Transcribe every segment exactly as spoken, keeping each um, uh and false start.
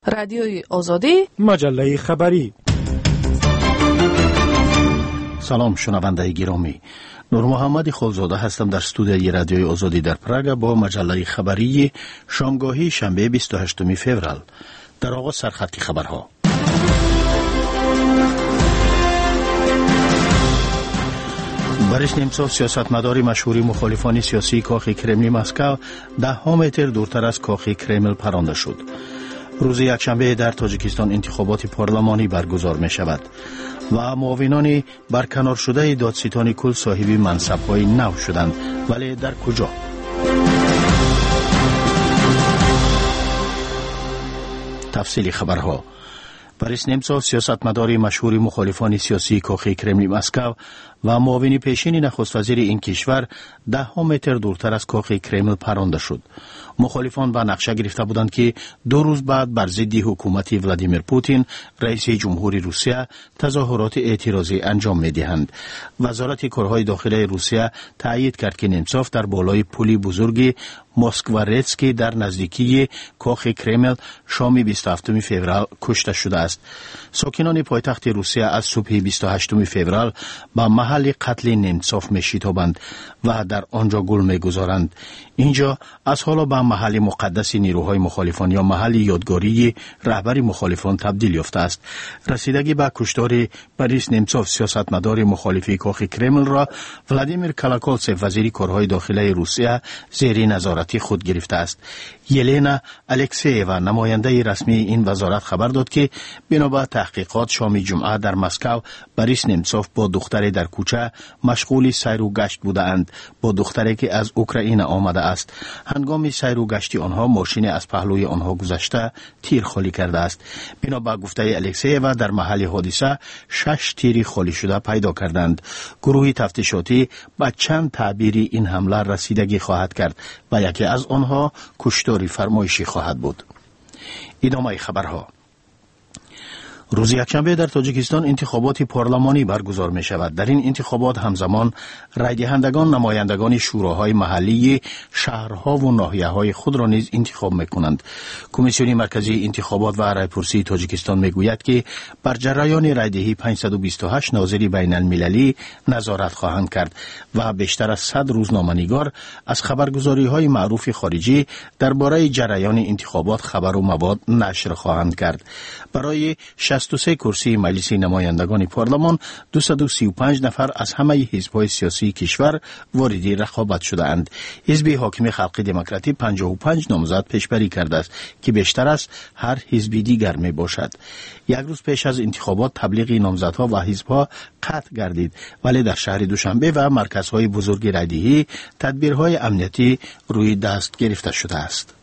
رادیوی آزادی، مجله خبری. سلام شنونده گرامی، نور محمد خلزاده هستم در استودیوی رادیوی آزادی در پراگ با مجله خبری شامگاهی شنبه بیست و هشتم فوریه. در آغاز سرخط خبرها. بوریس نیمچوف سیاستمدار مشهور مخالفان سیاسی کاخ کرملین مسکو ده ها متر دورتر از کاخ کرملین پرانده شد. روز یکشنبه در تاجیکستان انتخابات پارلمانی برگزار می شود و معاونان برکنار شده دادستان کل صاحب منصب‌های نو شدند، ولی در کجا؟ تفصیل خبرها. بوریس نیمچوف سیاستمدار مشهور مخالفان سیاسی کاخ کرملین مسکو و معاون پیشین نخست وزیر این کشور ده ها متر دورتر از کاخ کرملین پرانده شد. مخالفان به نقشه گرفته بودند که دو روز بعد بر ضد حکومت ولادیمیر پوتین رئیس جمهوری روسیه تظاهرات اعتراضی انجام می‌دهند. وزارت کارهای داخلی روسیه تایید کرد که نیمچوف در بالای پلی بزرگ موسکوارتسکی در نزدیکی کاخ کرملین شام بیست و هفتم فوریه کشته شده است. ساکنان پایتخت روسیه از صبح بیست و هشتم فوریه به محل قتل نیمچوف می‌شتابند و در آنجا گل می‌گذارند. اینجا از حالا به محل مقدس نیروهای مخالفان یا محل یادگاری رهبر مخالفان تبدیل یافته است. رسیدگی به کشتار بوریس نیمچوف سیاستمدار مخالف کاخ کرملین را ولادیمیر کالاکولتسف وزیر کارهای داخلی روسیه زیر نظارت خود گرفته است. یلنا الکسییوا نماینده رسمی این وزارت خبر داد که بنابر تحقیقات شام جمعه در مسکو بوریس نیمچوف با دختری در کوچه مشغول سیر و گشت بودند، با دختری که از اوکراین آمده است. هنگام سیر و گشت آنها ماشین از پهلوی آنها گذشته تیر خالی کرده است. بنابر گفته الکسییوا در محل حادثه شش تیر خالی شده پیدا کردند. گروه تفتیشاتی با چند تعبیر این حمله رسیدگی خواهد کرد و یکی از آنها کشتاری فرمایشی خواهد بود. ادامه خبرها. روز یکشنبه در تاجیکستان انتخابات پارلمانی برگزار می شود. در این انتخابات همزمان رای دهندگان نمایندگان شوراهای محلی شهرها و ناحیه‌های خود را نیز انتخاب می کنند. کمیسیون مرکزی انتخابات و رایپرسی تاجیکستان می گوید که بر جریان رایدهی پانصد و بیست و هشت ناظر بین المللی نظارت خواهند کرد و بیشتر از صد روزنامه‌نگار از خبرگزاری‌های معروف خارجی درباره جریان انتخابات خبر و مواد نشر خواهند کرد. برای شصت و سه کرسی مجلس نمایندگان پارلمان دویست و سی و پنج نفر از همه حزب‌های سیاسی کشور وارد رقابت شده اند. حزب حاکم خلق دموکراتی پنجاه و پنج نامزد پیشبری کرده است که بیشتر از هر حزب دیگر می باشد. یک روز پیش از انتخابات تبلیغ نامزدها و حزب‌ها قطع گردید، ولی در شهر دوشنبه و مرکزهای بزرگ رایدهی تدبیرهای امنیتی روی دست گرفته شده است.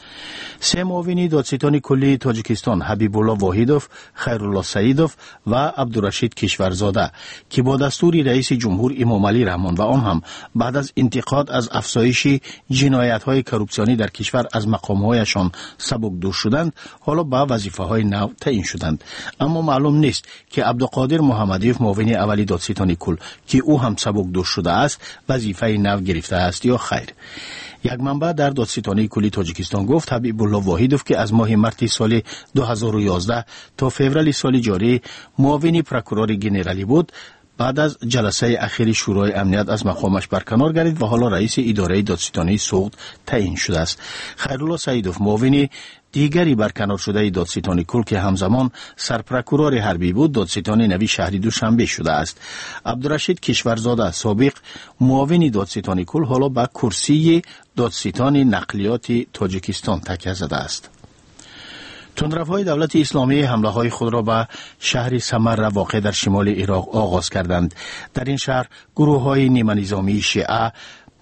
سه معاون دادستان کلی تاجیکستان حبیب الله واحدوف، خیرالله سعیدوف و عبدالرشید کشورزاده که با دستور رئیس جمهور امام علی رحمان و آن هم بعد از انتقاد از افزایش جنایت‌های کروپسیونی در کشور از مقام‌هایشان سبکدوش شدند، حالا به وظیفه‌های نو تعیین شدند. اما معلوم نیست که عبدالقادر محمدیوف معاون اولی دادستان کل که او هم سبکدوش شده است وظیفه نو گرفته است یا خیر. یک منبع در دادستانی کلی تاجیکستان گفت حبیب الله واحدوف که از ماه مارس سال دو هزار و یازده تا فوریه سال جاری معاون پروکورور ژنرالی بود، بعد از جلسه اخیر شورای امنیت از مقامش برکنار گردید و حالا رئیس اداره دادستانی سوخت تعیین شده است. خیرالله سعیدوف معاون دیگری برکنار شده دادستان کل که همزمان سرپرکورور حربی بود دادستان نوی شهری دوشنبه شده است. عبدالرشید کشورزاده سابق معاون دادستان کل حالا به کرسی دادستان نقلیات تاجیکستان تکیه زده است. تندروهای دولت اسلامی حمله های خود را به شهر سمر واقع در شمال عراق آغاز کردند. در این شهر گروه های نیمه نظامی شیعه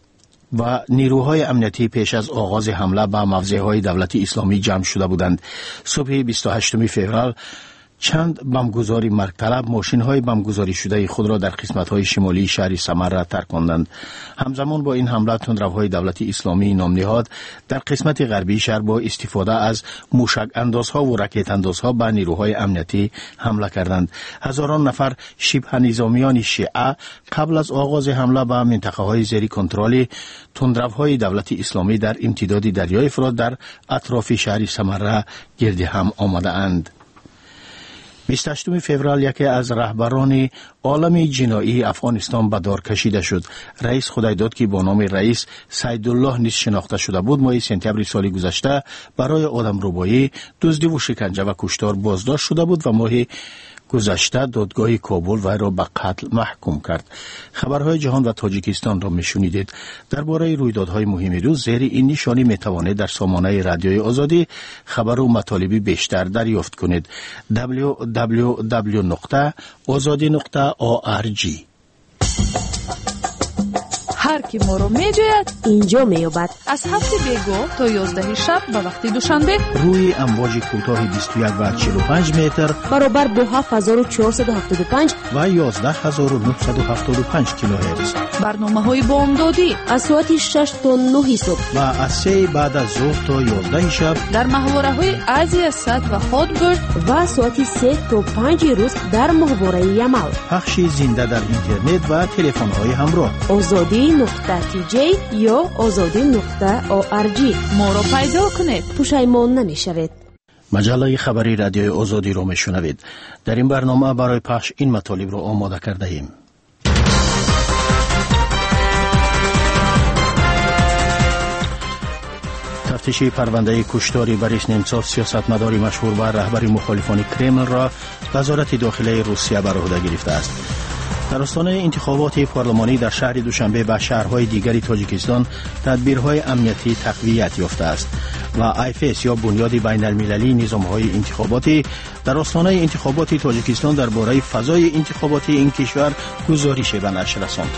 و نیروهای امنیتی پیش از آغاز حمله به موضعهای دولت اسلامی جمع شده بودند. صبح بیست و هشتم فوریه چند بمبگذاری مرگ طلب ماشین‌های بمبگذاری شده خود را در قسمت‌های شمالی شهر سمره ترک کردند. همزمان با این حمله تندروهای دولت اسلامی نام نهاد در قسمت غربی شهر با استفاده از موشک اندازها و راکت اندازها به نیروهای امنیتی حمله کردند. هزاران نفر شبه نظامیان شیعه قبل از آغاز حمله به منطقه‌های زیر کنترل تندروهای دولت اسلامی در امتداد دریای فرات در اطراف شهر سمره گرد هم آمده‌اند. بیست و هشتم فوریه یکی از رهبران عالم جنایی افغانستان به دار کشیده شد. رئیس خدایداد که با نام رئیس سیدالله نیز شناخته شده بود ماه سپتامبر سال گذشته برای آدمربایی، دزدی و شکنجه و کشتار بازداشت شده بود و ماه گذشته دادگاه کابل وی را به قتل محکوم کرد. خبرهای جهان و تاجیکستان را میشنیدید. درباره رویدادهای مهم روز زیر این نشانی میتوانید در سامانه رادیوی آزادی خبر و مطالبی بیشتر دریافت کنید. دبلیو دبلیو دبلیو نقطه آزادی نقطه او آر جی. هر کی ما رو میجوید اینجا میابد. از هفت بیگو تا یازده شب به وقت دوشنبه روی امواج کوتاه بیست و یک و چهل و پنج متر برابر با هفت هزار و چهارصد و هفتاد و پنج و یازده هزار و نهصد و هفتاد و پنج کیلوهرتز. برنامه های بامدادی از ساعت شش تا نه صبح و از سه بعد از ظهر تا یازده شب در محوره های ازی صد و هاتبرد و ساعت سه تا پنج روز در محوره یمل. پخش زنده در اینترنت و تلفن های همراه. آزادی نقطه تی جی یا آزادی نقطه او آر جی. ما را پیدا کنید، پشیمان نمیشوید. مجله خبری رادیوی آزادی را میشنوید. در این برنامه برای پخش این مطالب را آماده کرده ایم. تفتیش پرونده کشتاری بوریس نمتسوف سیاستمدار مشهور و رهبر مخالفان کرمل را وزارت داخلی روسیه بر عهده گرفته است. در آستانه انتخابات پارلمانی در شهر دوشنبه و شهرهای دیگری تاجیکستان تدبیرهای امنیتی تقویت یافته است و آیفس یا بنیاد بین المللی نظامهای انتخاباتی در آستانه انتخابات تاجیکستان درباره فضای انتخاباتی این کشور گزارش به نشر رساند.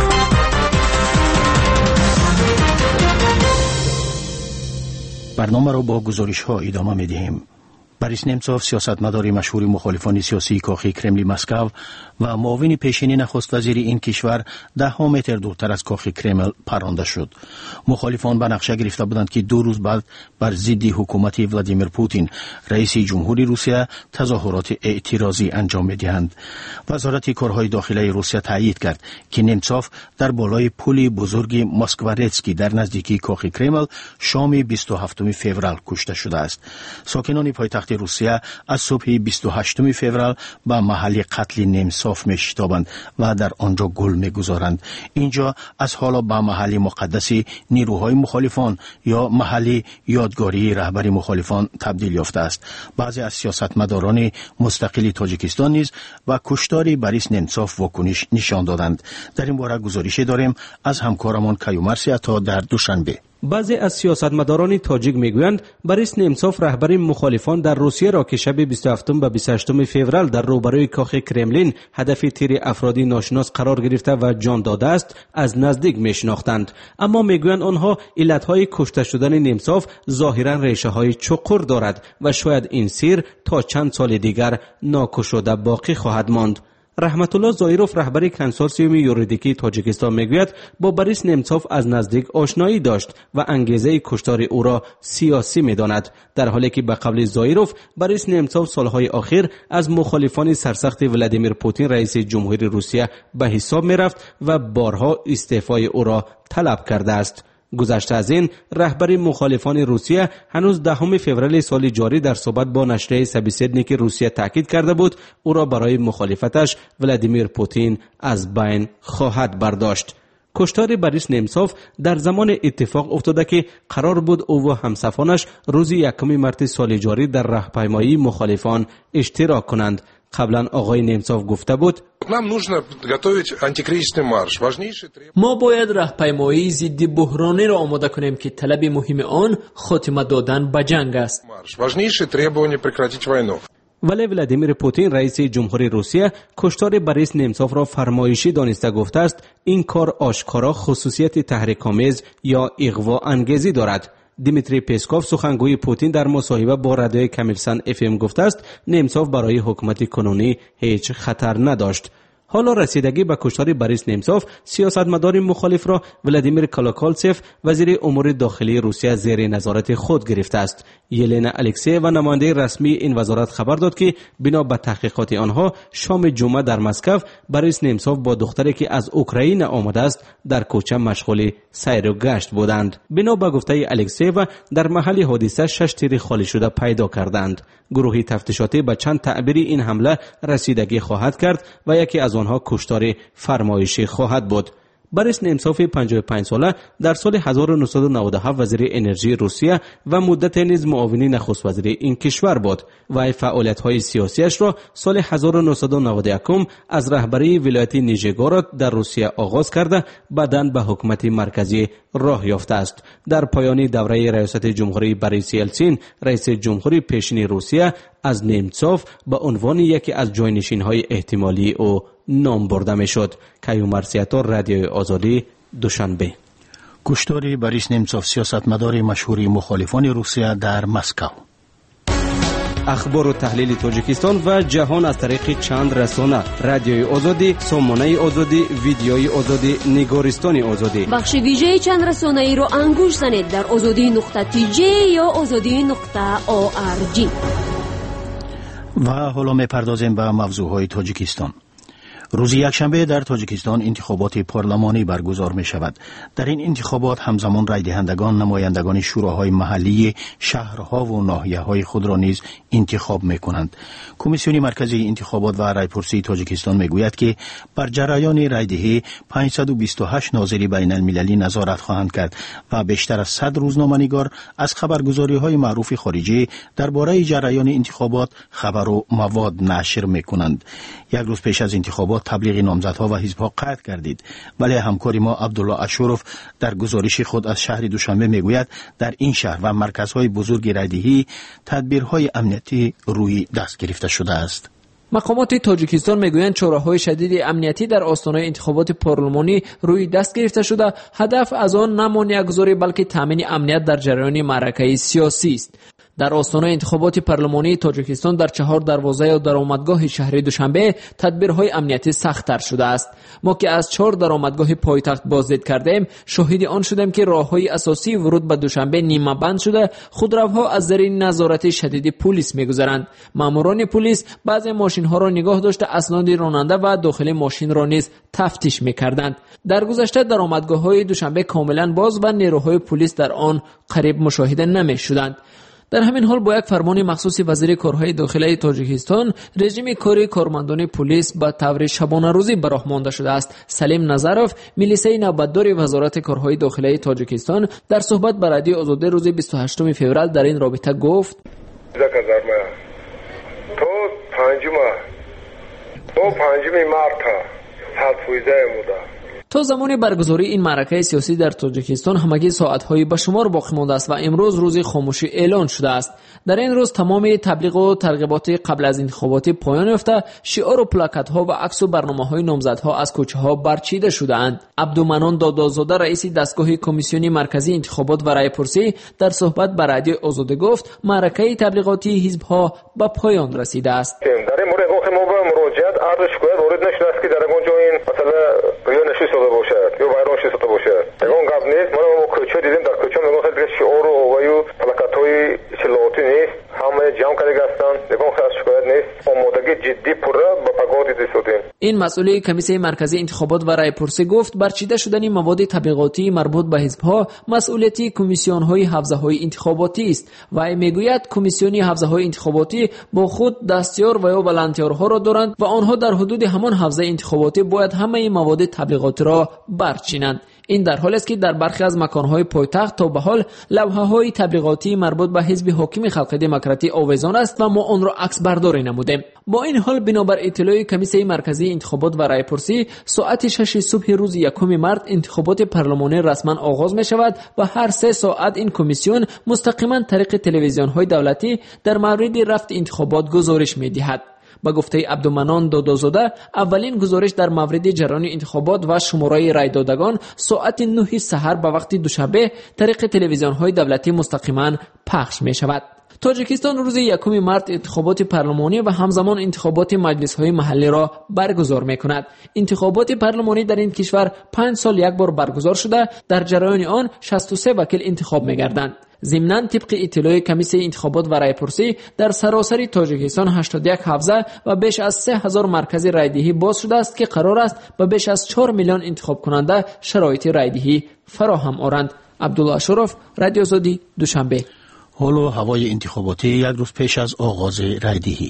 برنامه را با گزارش ها ادامه می دهیم. بوریس نمتسوف سیاستمدار مشهور مخالفان سیاسی کاخ کرملین مسکو و معاون پیشین نخست وزیر این کشور ده ها متر دورتر از کاخ کرمل پرانده شد. مخالفان به نقشه گرفته بودند که دو روز بعد بر ضد حکومت ولادیمیر پوتین رئیس جمهوری روسیه تظاهرات اعتراضی انجام می‌دهند. وزارت کارهای داخلی روسیه تایید کرد که نمتسوف در بالای پل بزرگ موسکوارتسکی در نزدیکی کاخ کرمل شام بیست و هفتم فوریه کشته شده است. ساکنان پایتخت روسیه از صبح بیست و هشتم فوریه به محل قتل نمتسوف میشتابند و در آنجا گل میگذارند. اینجا از حالا به محل مقدسی نیروهای مخالفان یا محل یادگاری رهبر مخالفان تبدیل یافته است. بعضی از سیاستمداران مستقل تاجیکستان نیز و کشتار بوریس نمتسوف واکنش نشان دادند. در این باره گزارشی داریم از همکارمان کیومرسی عطا در دوشنبه. بعضی از سیاستمداران تاجیک میگویند بوریس نمتسوف رهبر مخالفان در روسیه را که شب بیست و هفتم و بیست و هشتم فوریه در روبروی کاخ کرملین هدف تیر افرادی ناشناس قرار گرفته و جان داده است از نزدیک میشناختند، اما میگویند آنها علتهای کشته شدن نمتسوف ظاهرا ریشه‌های چقر دارد و شاید این سیر تا چند سال دیگر ناگشوده باقی خواهد ماند. رحمت الله زایروف رهبر کنسورسیوم یوریدیکی تاجیکستان میگوید با بوریس نمتسوف از نزدیک آشنایی داشت و انگیزه کشتار او را سیاسی میداند، در حالی که به قول زایروف بوریس نمتسوف سالهای اخیر از مخالفان سرسخت ولادیمیر پوتین رئیس جمهوری روسیه به حساب میرفت و بارها استعفای او را طلب کرده است. گذشته از این رهبر مخالفان روسیه هنوز دهم فوریه سال جاری در صحبت با نشریه سبیسیدنیک روسیه تاکید کرده بود او را برای مخالفتش ولادیمیر پوتین از بین خواهد برداشت. کشتار بوریس نمتسوف در زمان اتفاق افتاده که قرار بود او و همسفانش روز یکم مارس سال جاری در راهپیمایی مخالفان اشتراک کنند. قبلا آقای نمتسوف گفته بود ما باید راهپیمایی ضد بحرانی را آماده کنیم که طلب مهم آن خاتمه دادن به جنگ است. ولی ولادیمیر پوتین رئیس جمهوری روسیه کشتار بوریس نمتسوف را فرمایشی دانسته گفته است این کار آشکارا خصوصیت تحریک‌آمیز یا اغوا انگیزی دارد. دیمیتری پسکوف سخنگوی پوتین در مصاحبه با رادیوی کمیرسان اف ام گفته است نیمسوف برای حکومت کنونی هیچ خطر نداشت. حالا رسیدگی به کشتار بوریس نیمسوف سیاستمدار مخالف را ولادیمیر کالاکالتسف وزیر امور داخلی روسیه زیر نظارت خود گرفته است. یلنا الکسییوا نماینده رسمی این وزارت خبر داد که بنا به تحقیقات آنها شام جمعه در مسکو بوریس نیمسوف با دختری که از اوکراین آمده است در کوچه مشغول سیر و گشت بودند. بنا به گفته الکسییوا در محل حادثه شش تیر خالی شده پیدا کردند. گروهی تفتیشاتی به چند تعبیر این حمله رسیدگی خواهد کرد و یکی از آنها کشتار فرمایشی خواهد بود. بوریس نیمسوف پنجاه و پنج ساله در سال هزار و نهصد و نود و هفت وزیر انرژی روسیه و مدت نیز معاون نخست وزیر این کشور بود. وی فعالیت‌های سیاسیش را سال هزار و نهصد و نود و یک از رهبری ولایت نیژگورود در روسیه آغاز کرده بعداً به حکومت مرکزی راه یافته است. در پایان دوره ریاست جمهوری بوریس یلتسین رئیس جمهوری پیشین روسیه از نیمسوف به عنوان یکی از جانشین‌های احتمالی او نام برده میشد. کیومر سیاتور، رادیوی آزادی، دوشنبه. کشتار بوریس نیمسوف سیاستمدار مشهور مخالفان روسیه در مسکو. اخبار و تحلیل تاجیکستان و جهان از طریق چند رسانه: رادیوی آزادی، سامانه آزادی، ویدیوی آزادی، نگارستان آزادی. بخش ویژه چند رسانه ای رو انگوش زنید در آزادی نقطه تی جی یا آزادی نقطه او آر جی. و حالا میپردازیم به موضوعهای تاجیکستان. روز یکشنبه در تاجیکستان انتخابات پارلمانی برگزار می شود. در این انتخابات همزمان رای دهندگان نمایندگان شوراهای محلی شهرها و ناحیه‌های خود را نیز انتخاب می کنند. کمیسیون مرکزی انتخابات و رایپرسی تاجیکستان می گوید که بر جریان رایدهی پانصد و بیست و هشت ناظر بین المللی نظارت خواهند کرد و بیشتر از صد روزنامه‌نگار از خبرگزاری‌های معروف خارجی درباره جریان انتخابات خبر و مواد نشر می کنند. یک روز پیش از انتخابات تبلیغ نامزدها و حزب‌ها قطع کردید، ولی همکاری ما عبدالله اشورف در گزارش خود از شهر دوشنبه میگوید در این شهر و مرکزهای بزرگ رایدهی تدبیرهای امنیتی روی دست گرفته شده است. مقامات تاجیکستان میگویند چاره‌های شدید امنیتی در آستانه انتخابات پارلمانی روی دست گرفته شده. هدف از آن نه مانع‌گذاری بلکه تامین امنیت در جریان معرکه سیاسی است. در آستانه انتخابات پارلمانی تاجیکستان در چهار دروازه و درآمدگاه شهر دوشنبه تدبیرهای امنیتی سخت‌تر شده است. ما که از چهار درآمدگاه پایتخت بازدید کردیم شاهد آن شدیم که راه‌های اساسی ورود به دوشنبه نیمه بند شده. خودروها از زیر نظارت شدید پلیس می‌گذرند. ماموران پلیس بعضی ماشین‌ها را نگاه داشته اسناد راننده و داخل ماشین را نیز تفتیش می‌کردند. در گذشته درآمدگاه‌های دوشنبه کاملاً باز و نیروهای پلیس در آن قریب مشاهده نمی‌شدند. در همین حال با یک فرمان مخصوص وزیر کارهای داخلی تاجیکستان رژیم کاری کارمندان پلیس به طور شبانه روزی به راه مانده شده است. سلیم نظروف میلیسه نوبتدار وزارت کارهای داخلی تاجیکستان در صحبت با رادیو آزادی روز بیست و هشتم فوریه در این رابطه گفت: تو پنجم تو پنجم مارت صد موده. تا زمان برگزاری این معرکه سیاسی در تاجیکستان همگی ساعت‌های به شمار باقی مانده است و امروز روز خاموشی اعلان شده است. در این روز تمام تبلیغ و ترغیبات قبل از انتخابات پایان یافته، شعار و پلاکت‌ها و عکس و برنامه‌های نامزدها از کوچه‌ها برچیده شده‌اند. عبدالمنان دادازاده رئیس دستگاه کمیسیون مرکزی انتخابات و رایپرسی در صحبت با رادیو آزادی گفت معرکه تبلیغاتی حزب‌ها به پایان رسیده است. در این مورد ما به مراجعت عرض شکایت وارد نشده است که در اونجا این مثلا یا نشسته باشد یا بیرون نشسته باشد. اون قبل نیست. ما ما کوچه دیدیم، در کوچه میگن خیلی شعار و وایو پلاکت‌های چلاتی نیست. همه جمع کرده هستند. نگاه خاص شکایت نیست. آمادگی جدی پره با پگاه دیسودین. این مسئول کمیسیون مرکزی انتخابات و رایپرسی گفت برچیده شدن مواد تبلیغاتی مربوط به حزب‌ها مسئولیت کمیسیون‌های حوزه‌های انتخاباتی است و میگوید کمیسیون حوزه‌های انتخاباتی با خود دستیار و یا ولنتیرها را دارند و آنها در حدود همان حوزه انتخاباتی باید همه مواد تبلیغاتی را برچینند. این در حالی است که در برخی از مکان‌های پایتخت تا به حال لوحه‌های تبلیغاتی مربوط به حزب حاکم خلق دموکراتی آویزان است و ما آن را عکس برداری نمودیم. با این حال بنابر اطلاع کمیسیون مرکزی انتخابات و رایپرسی ساعت شش صبح روز یکم مارس انتخابات پارلمانی رسما آغاز می شود و هر سه ساعت این کمیسیون مستقیما طریق تلویزیون‌های دولتی در مورد رفت انتخابات گزارش می دهد. به گفته عبدالمنان دادازاده، اولین گزارش در مورد جریان انتخابات و شماره رای دادگان ساعت نه سحر به وقت دوشنبه طریق تلویزیون‌های دولتی مستقیما پخش می‌شود. تاجیکستان روز یکم مارس انتخابات پارلمانی و همزمان انتخابات مجلس‌های محلی را برگزار می‌کند. انتخابات پارلمانی در این کشور پنج سال یک بار برگزار شده، در جریان آن شصت و سه وکیل انتخاب می‌گردند. ضمناً طبق اطلاع کمیسیون انتخابات و رایپرسی در سراسر تاجیکستان هشتاد و یک حوزه و بیش از سه هزار مرکز رایدهی باز شده است که قرار است به بیش از چهار میلیون انتخاب کننده شرایط رایدهی فراهم آورند. عبدالله شرف، رادیو آزادی، دوشنبه. حال و هوای انتخاباتی یک روز پیش از آغاز رایدهی.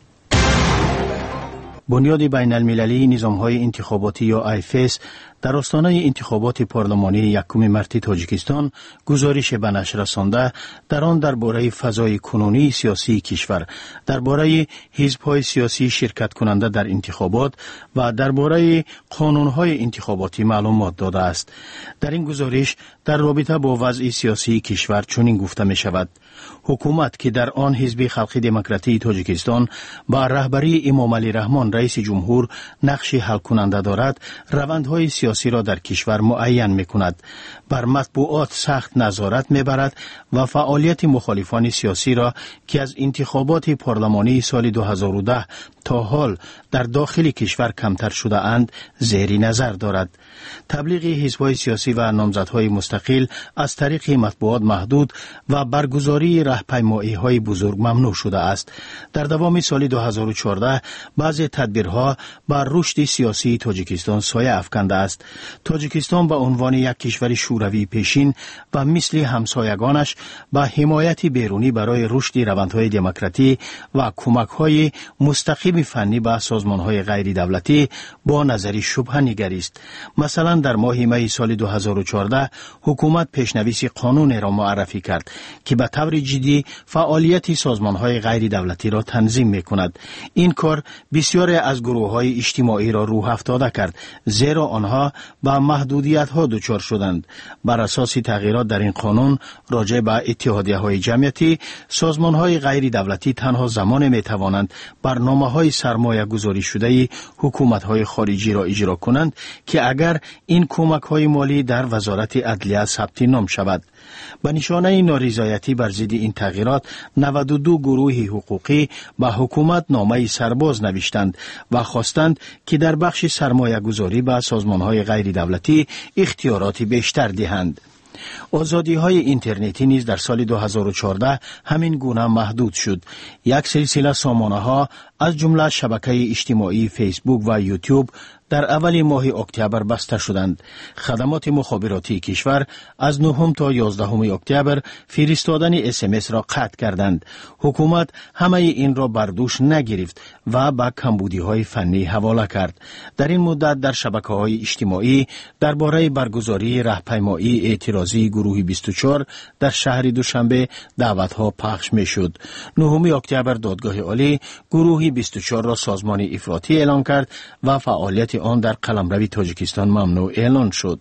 بنیاد بین المللی نظام‌های انتخاباتی یا آیفس در آستانه انتخابات پارلمانی یکم مارس تاجیکستان گزارش به نشر رسانده، در آن درباره فضای کنونی سیاسی کشور، درباره حزب‌های سیاسی شرکت کننده در انتخابات و درباره قانون‌های انتخاباتی معلومات داده است. در این گزارش در رابطه با وضع سیاسی کشور چنین گفته می شود: حکومت که در آن حزب خلق دموکراتی تاجیکستان با رهبری امام علی رحمان رئیس جمهور نقش حل کننده دارد، روندهای سیاسی را در کشور معین می کند، بر مطبوعات سخت نظارت می برد و فعالیت مخالفان سیاسی را که از انتخابات پارلمانی سال دو هزار و ده تا حال در داخل کشور کمتر شده اند زیر نظر دارد. تبلیغ حزب‌های سیاسی و نامزدهای مستقل از طریق مطبوعات محدود و برگزاری راهپیمایی‌های بزرگ ممنوع شده است. در دوام سال دو هزار و چهارده بعضی تدبیرها بر رشد سیاسی تاجیکستان سایه افکنده است. تاجیکستان به عنوان یک کشور شوروی پیشین و مثل همسایگانش با حمایت بیرونی برای رشد روندهای دموکراتی و کمک‌های مستقیم فنی به سازمان‌های غیر دولتی با نظر شبهه نگریست. مثلا در ماه می سال دو هزار و چهارده حکومت پیشنویس قانون را معرفی کرد که به طور جدی فعالیت سازمان‌های غیر دولتی را تنظیم می‌کند. این کار بسیاری از گروه‌های اجتماعی را روح افتاده کرد، زیرا آنها به محدودیت‌ها دچار شدند. بر اساس تغییرات در این قانون راجع به اتحادیه‌های جمعیتی، سازمان‌های غیر دولتی تنها زمان می‌توانند برنامه‌های سرمایه‌گذاری شده حکومت‌های خارجی را اجرا کنند که اگر این کمک‌های مالی در وزارت عدلیه ثبت نام شود. به نشانه نارضایتی بر ضد این تغییرات، نود و دو گروه حقوقی به حکومت نامه سرباز نوشتند و خواستند که در بخش سرمایه‌گذاری به سازمان‌های غیر دولتی اختیارات بیشتر دهند. آزادی های اینترنتی نیز در سال دو هزار و چهارده همین گونه محدود شد. یک سلسله سامانه ها از جمله شبکه اجتماعی فیسبوک و یوتیوب در اول ماه اکتبر بسته شدند. خدمات مخابراتی کشور از نهم تا یازدهم اکتبر فرستادن اس ام اس را قطع کردند. حکومت همه این را بر دوش نگرفت و به کمبودی‌های فنی حواله کرد. در این مدت در شبکه‌های اجتماعی درباره برگزاری راهپیمایی اعتراضی گروه بیست و چهار در شهر دوشنبه دعوت‌ها پخش می‌شد. نهم اکتبر دادگاه عالی گروه بیست و چهار را سازمان افراطی اعلام کرد و فعالیت آن در قلمرو تاجیکستان ممنوع اعلان شد.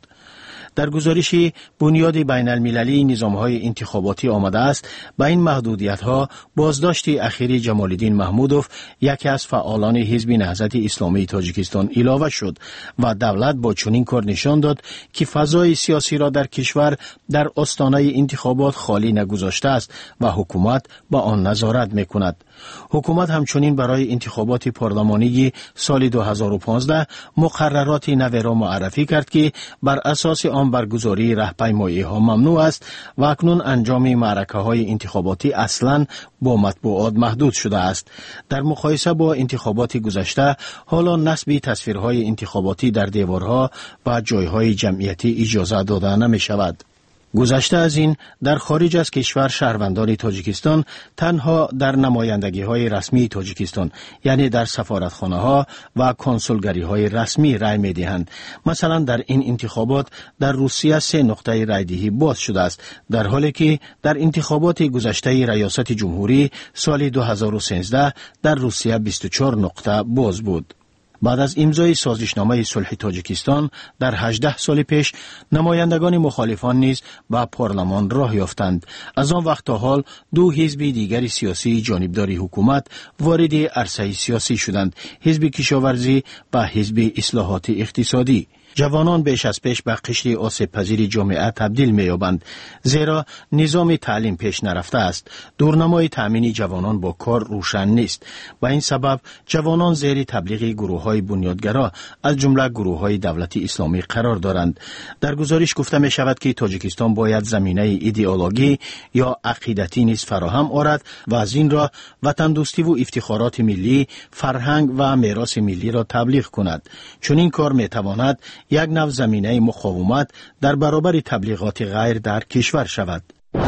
در گزارشی بنیاد بین المللی نظام‌های انتخاباتی آمده است با این محدودیت‌ها بازداشت اخیر جمال الدین محمودوف، یکی از فعالان حزب نهضت اسلامی تاجیکستان، علاوه شد و دولت با چنین کار نشان داد که فضای سیاسی را در کشور در آستانه انتخابات خالی نگذاشته است و حکومت با آن نظارت می‌کند. حکومت همچنین برای انتخابات پارلمانی سال دو هزار و پانزده مقررات نو را معرفی کرد که بر اساس آن برگزاری راهپیمایی ها ممنوع است و اکنون انجام معرکه های انتخاباتی اصلاً با مطبوعات محدود شده است. در مقایسه با انتخابات گذشته، حالا نصب تصویرهای انتخاباتی در دیوارها و جایهای جمعیتی اجازه داده نمی شود. گذشته از این، در خارج از کشور شهروندان تاجیکستان تنها در نمایندگی های رسمی تاجیکستان، یعنی در سفارتخانه ها و کنسولگری های رسمی رای می دهند. مثلا در این انتخابات در روسیه سه نقطه رایدهی باز شده است، در حالی که در انتخابات گذشته ریاست جمهوری سال دو هزار و سیزده در روسیه بیست و چهار نقطه باز بود. بعد از امضای سازشنامه صلح تاجیکستان در هجده سال پیش نمایندگان مخالفان نیز به پارلمان راه یافتند. از آن وقت تا حال دو حزب دیگر سیاسی جانبدار حکومت وارد عرصه سیاسی شدند: حزب کشاورزی و حزب اصلاحات اقتصادی. جوانان بیش از پیش به قشر آسیب پذیر جامعه تبدیل می‌یابند، زیرا نظام تعلیم پیش نرفته است. دورنمای تأمین جوانان با کار روشن نیست. به این سبب جوانان زیر تبلیغ گروه‌های بنیادگرا از جمله گروه‌های دولت اسلامی قرار دارند. در گزارش گفته می شود که تاجیکستان باید زمینه ایدئولوژی یا عقیدتی نیز فراهم آورد و از این راه وطن دوستی و افتخارات ملی، فرهنگ و میراث ملی را تبلیغ کند. چون این کار می‌تواند یک نوع زمینه مقاومت در برابر تبلیغات غیر در کشور شود.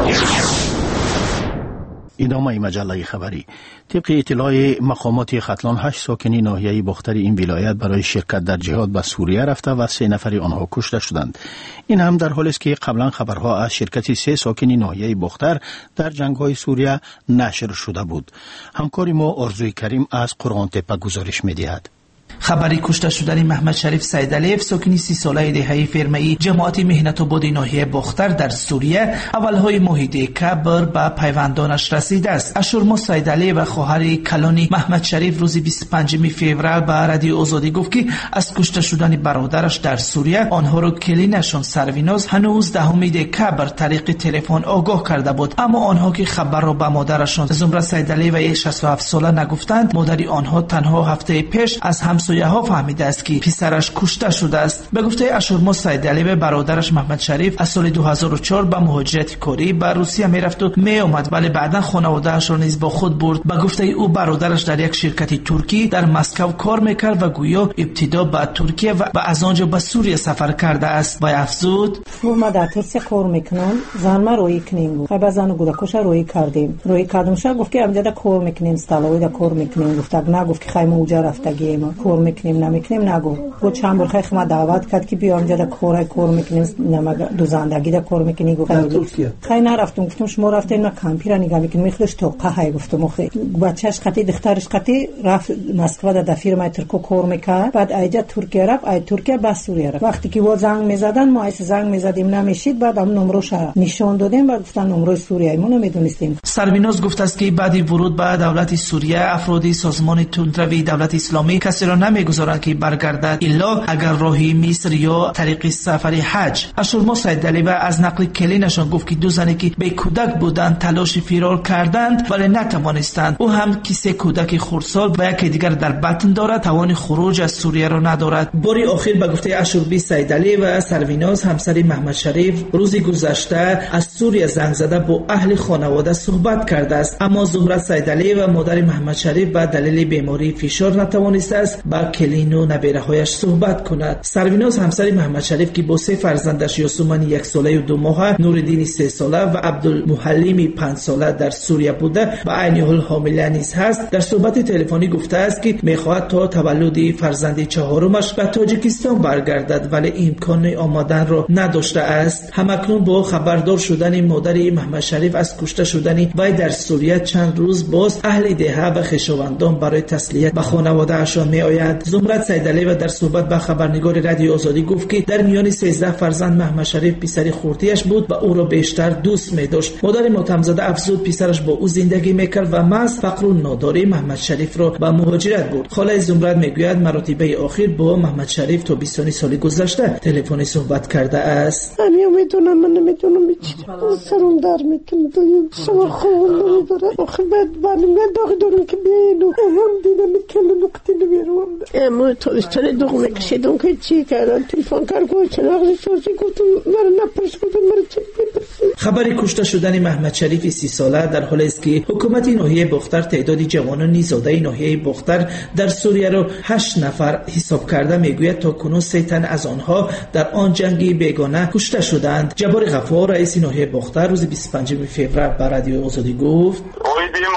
ادامه مجله خبری. طبق اطلاع مقامات ختلان، هشت ساکنی ناحیه بختر این ولایت برای شرکت در جهاد به سوریه رفته و سه نفر آنها کشته شدند. این هم در حالی است که قبلا خبرها از شرکت سه ساکنی ناحیه بختر در جنگ‌های سوریه نشر شده بود. همکار ما آرزوی کریم از قرآن تپه گزارش می‌دهد. خبری کشته شدن محمد شریف سیدعلیف، ساکنی سی ساله دهه فرمایی جماعت مهنت آباد ناحیه بختر در سوریه، اولهای موحده کبر به پیوندانش رسیده است. اشورما سیدعلی و خواهر کلانی محمد شریف روز بیست و پنجم فوریه به رادیو آزادی گفت که از کشته شدن برادرش در سوریه آنها را کلینشان سرویناز هنوز دهم دکبر طریق تلفن آگاه کرده بود، اما آنها که خبر را به مادرشان زمره سیدعلی و شصت و هفت ساله نگفتند. مادری آنها تنها هفته پیش از همسایه ها فهمیده است که پسرش کشته شده است. به گفته اشورما سیدعلی و برادرش محمد شریف از سال دو هزار و چهار به مهاجرت کاری به روسیه میرفت و می آمد، ولی بعدا خانواده‌اش را نیز با خود برد. به گفته او برادرش در یک شرکت ترکی در مسکو کار میکرد و گویا ابتدا به ترکیه و از آنجا به سوریه سفر کرده است. و افزود: ما در ترکیه کار میکنم، زن ما روی کنیم، خب زن و گودکش روی کردیم، روی کردم شد گفت که امجد کار میکنیم، استالوی دا کار میکنیم. گفت نه، گفت که خیمه اوجا رفتگیم، کار میکنیم نمیکنیم. نگو گفت چند بار خیلی ما دعوت کرد که بیا اونجا کار کار میکنیم، نمک دو زندگی دا کار میکنی. گفت خیلی نرفتم. گفتم شما رفتین ما کمپی را نگاه میکنیم، میخواست تو قهی. گفتم خیلی بچهش قطعی دخترش قطعی رفت مسکو در فیرمای ترکو کار میکرد، بعد ایجا ترکیه رفت، ای ترکیه به سوریه رفت. وقتی که وا زنگ میزدن ما ایس زنگ میزدیم نمیشید، بعد هم نمروش نشون دادیم، بعد گفتن نمره سوریه ما نمیدونستیم. سرویناز گفت است که بعد ورود به دولت سوریه افرادی سازمان تندروی دولت اسلامی کسی را نمیگذارند که برگردد الا اگر راهی مصر یا طریق سفر حج. اشورما سیدعلی و از نقل کلینشان گفت که دو زنی که به کودک بودند تلاش فرار کردند ولی نتوانستند. او هم که سه کودک خردسال و یکی دیگر در بطن دارد، توان خروج از سوریه را ندارد. باری آخر به گفته اشوربی سیدعلی و سرویناز همسر محمد شریف روزی گذشته از سوریه زنگ زده با اهل خانواده صحبت کرده است، اما زمره سیدعلی و مادر محمد شریف به دلیل بیماری فشار نتوانسته است با کلین و نبیره‌هایش صحبت کند. سرویناز همسر محمد شریف که با سه فرزندش یاسمن یک ساله و دو ماه، نوردین سه ساله و عبدالمحلمی پنج ساله در سوریه بوده و عین حال حامله نیز هست، در صحبت تلفنی گفته است که می‌خواهد تا تولد فرزند چهارمش به تاجیکستان برگردد ولی امکان آمدن را نداشته است. همکنون با خبردار شدن مادر محمد شریف از کشته شدن وی در سوریه چند روز باز اهل دهه و خویشاوندان برای تسلیت به خانواده‌اشان می‌آیند. زمرت سیدعلی و در صحبت با خبرنگار رادیو آزادی گفت که در میان سیزده فرزند محمد شریف پسر خردیش بود و او را بیشتر دوست می‌داشت. مادر ماتم‌زاده افزود پسرش با او زندگی می‌کرد و محض فقر و ناداری محمد شریف را به مهاجرت برد. خاله زمرت میگوید مراتبه آخر با محمد شریف تا بیست سال گذشته تلفنی صحبت کرده است. من میدونم من نمیدونم چی سرم در میکنه تو شما خوب نمیداره آخه بعد برنامه داغ دارم که بیاین و اون دیدم کل نقطه نمیرم اما تو استر داغ میکشیدم که چی کردن تلفن کرد گفت چراغ سوزی گفتم مرا نپرس گفتم مرا چی خبری کشته شدن محمد شریف سی ساله در حالی است که حکومت ناحیه بختر تعداد جوانان نیزاده ناحیه بختر در سوریه را هشت نفر حساب کرده میگوید تا کنون سه تن از آنها در آن جنگ بیگانه کشته شدند. جبار غفار رئیس ناحیه بختر روز بیست و پنجم فوریه به رادیو آزادی گفت: این مسئله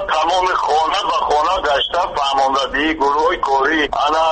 تمام خانه به خانه گشته فرماندهی گروه کاری انا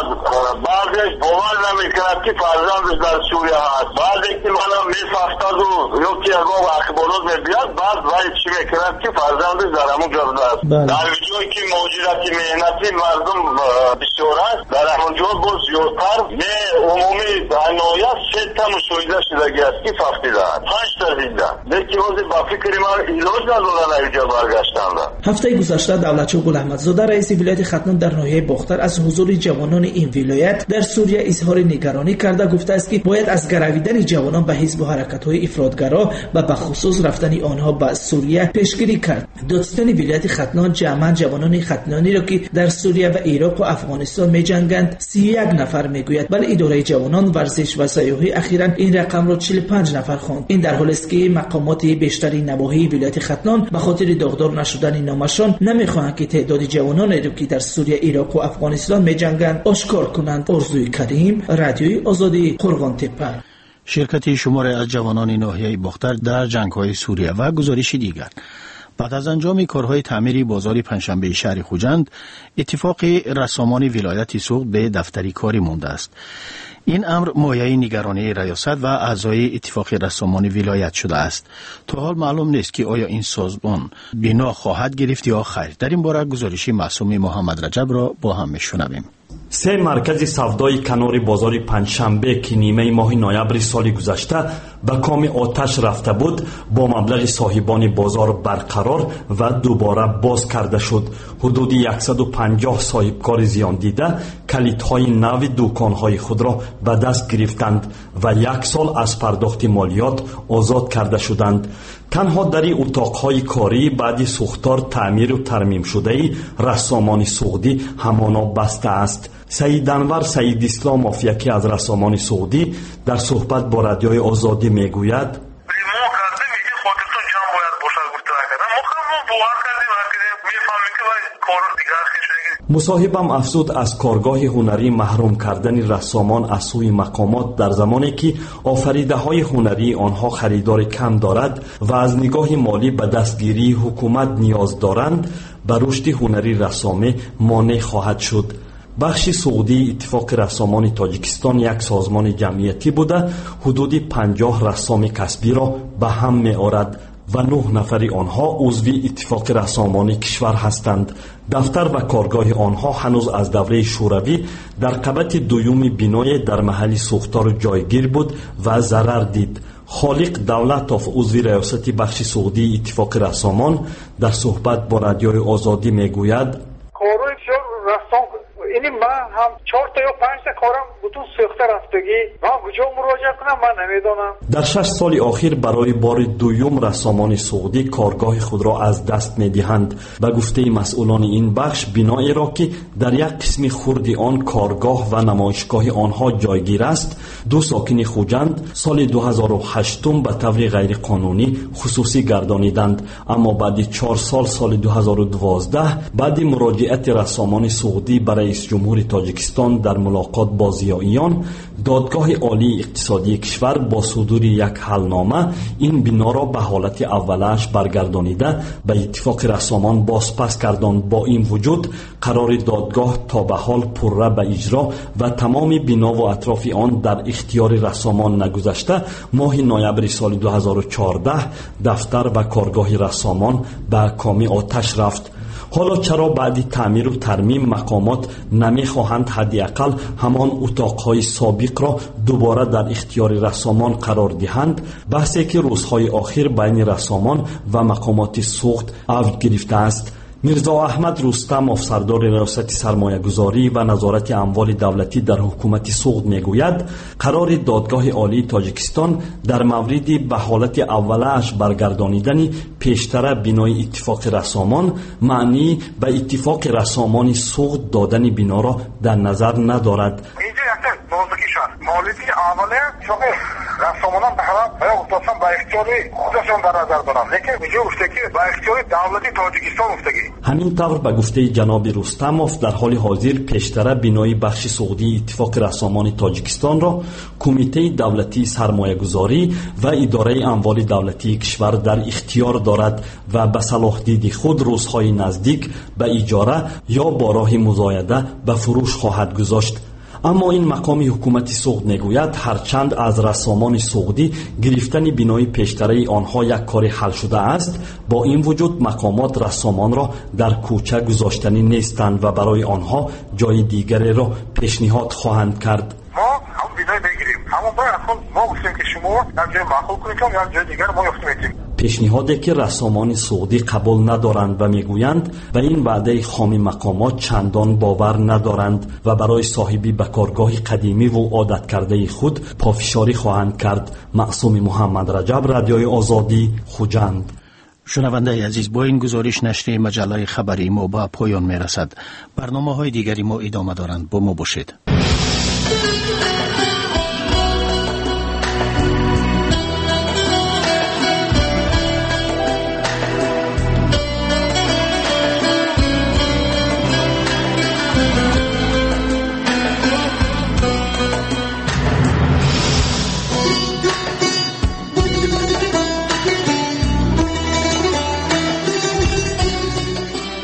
بعضش باور نمیکند که فرزندش در سوریه هست. بعضی که منو میفهمد و یا که اگه اخبارات میبیاد بعد وای چی میکند که فرزندش در همون جاده است. در جایی که مهاجرتی مهنتی مردم بسیار است در همون جا باز زیادتر نه عمومی دنیا سه تا مشاهده شدگی است که فهمیدند پنج تا زنده لیکن وقتی با فکر من ایلاج ندارن اینجا برگشتند. هفته گذشته دولتچو گل احمدزاده رئیس ولایت ختنان در ناحیه باختر از حضور جوانان این ولایت در سوریه اظهار نگرانی کرده گفته است که باید از گرویدن جوانان به حزب و حرکت‌های افراطگرا و به خصوص رفتن آنها به سوریه پیشگیری کرد. دادستان ولایت ختنان جمع جوانان ختنانی را که در سوریه و عراق و افغانستان می‌جنگند سی و یک نفر میگوید، ولی اداره جوانان ورزش و سیاحی اخیراً این رقم را چهل و پنج نفر خواند. این در حالی است که مقامات بیشتری نواحی ولایت ختنان به خاطر داغدار نشدن نامشان نمی‌خواهند که تعداد جوانان را که در سوریه، عراق و افغانستان می‌جنگند آشکار کنند. ارزوی کریم، رادیوی آزادی، قرغان تپه. شرکت شماری از جوانان ناحیه باختر در جنگ‌های سوریه و گزارش دیگر. بعد از انجام کارهای تعمیری بازار پنجشنبه شهر خوجند، اتفاق رسامان ولایت سوخت به دفتری کاری مانده است. این امر مایه نگرانی ریاست و اعضای اتفاق رسامان ولایت شده است. تا حال معلوم نیست که آیا این سازمان بنا خواهد گرفت یا خیر. در این باره گزارش معصوم محمد رجب را با هم میشنویم. سه مرکز سودای کنار بازار پنجشنبه که نیمه ماه نوامبر سال گذشته به کام آتش رفته بود با مبلغ صاحبان بازار برقرار و دوباره باز کرده شد. حدود صد و پنجاه صاحبکار زیان دیده کلیدهای نو دکانهای خود را به دست گرفتند و یک سال از پرداخت مالیات آزاد کرده شدند. تنها در اتاقهای کاری بعد سوختار تعمیر و ترمیم شده رسامان سعودی همانا بسته است. سید انور سید اسلام افیکی از رسامان سعودی در صحبت با رادیوی آزادی میگوید مصاحبم افزود از کارگاه هنری محروم کردن رسامان از سوی مقامات در زمانی که آفریده های هنری آنها خریدار کم دارد و از نگاه مالی به دستگیری حکومت نیاز دارند به رشد هنری رسامه مانع خواهد شد. بخش سعودی اتفاق رسامان تاجیکستان یک سازمان جمعیتی بوده حدود پنجاه رسام کسبی را به هم می آورد و نه نفر آنها عضو اتفاق رسامان کشور هستند. دفتر و کارگاه آنها هنوز از دوره شوروی در قبط دوم بینای در محل سوختار جایگیر بود و ضرر دید. خالق دولتوف عضو ریاست بخش سعودی اتفاق رسامان در صحبت با رادیوی آزادی میگوید کارهای رسام اینی من هم چهار تا یا پنج تا کارم بتون سوخته رفتگی من کجا مراجعه کنم من نمیدونم. در شش سال اخیر برای بار دوم رسامان سعودی کارگاه خود را از دست میدهند. به گفته مسئولان این بخش بنای را که در یک قسم خردی آن کارگاه و نمایشگاه آنها جایگیر است دو ساکن خوجند سال دو هزار و هشت به طور غیر قانونی خصوصی گردانیدند، اما بعد چهار سال سال دو هزار و دوازده بعد مراجعت رسامان سعودی برای رئیس جمهور تاجیکستان در ملاقات با زیاییان دادگاه عالی اقتصادی کشور با صدور یک حلنامه این بنا را به حالت اولش برگردانیده به اتفاق رسامان بازپس کردند. با این وجود قرار دادگاه تا به حال پرره به اجرا و تمام بنا و اطراف آن در اختیار رسامان نگذشته ماه نوامبر سال دو هزار و چهارده دفتر و کارگاه رسامان به کام آتش رفت. حالا چرا بعد تعمیر و ترمیم مقامات نمیخواهند حداقل همان اتاقهای سابق را دوباره در اختیار رسامان قرار دهند؟ بحثی که روزهای آخر بین رسامان و مقامات سوخت اوج گرفته است. میرزا احمد رستم افسردار ریاست سرمایه گذاری و نظارت اموال دولتی در حکومت سوخت میگوید قرار دادگاه عالی تاجیکستان در مورد به حالت اولش برگردانیدن پیشتر بنای اتفاق رسامان معنی به اتفاق رسامان سوخت دادن بنا را در نظر ندارد. اینجا یک موضوعی شد مولدی اوله شما رسامانان به حال باید افتادن با اختیاری خودشان در نظر دارن، لیکن اینجا گفته که با اختیاری دولتی تاجیکستان افتگی. همین طور به گفته جناب رستموف در حال حاضر پیشتر بینای بخش سعودی اتفاق رسامان تاجیکستان را کمیته دولتی سرمایه‌گذاری و اداره اموال دولتی کشور در اختیار دارد و به صلاح دید خود روزهای نزدیک به اجاره یا با راه مزایده به فروش خواهد گذاشت. اما این مقام حکومت سعود میگوید هرچند از رسامان سعودی گرفتن بینای پیشتره آنها یک کار حل شده است، با این وجود مقامات رسامان را در کوچه گذاشتنی نیستند و برای آنها جای دیگری را پیشنهاد خواهند کرد. ما هم بینای بگیریم، اما باید ما گفتیم که شما یک جای معقول کنید که یک جای دیگر ما یافت میتیم. پیشنهادی که رسامان سعودی قبول ندارند و میگویند و این وعده خام مقامات چندان باور ندارند و برای صاحبی به کارگاه قدیمی و عادت کرده خود پافشاری خواهند کرد. معصوم محمد رجب، رادیوی آزادی، خوجند. شنونده عزیز، با این گزارش نشر مجله خبری ما به پایان میرسد. برنامه های دیگری ما ادامه دارند، با ما باشید.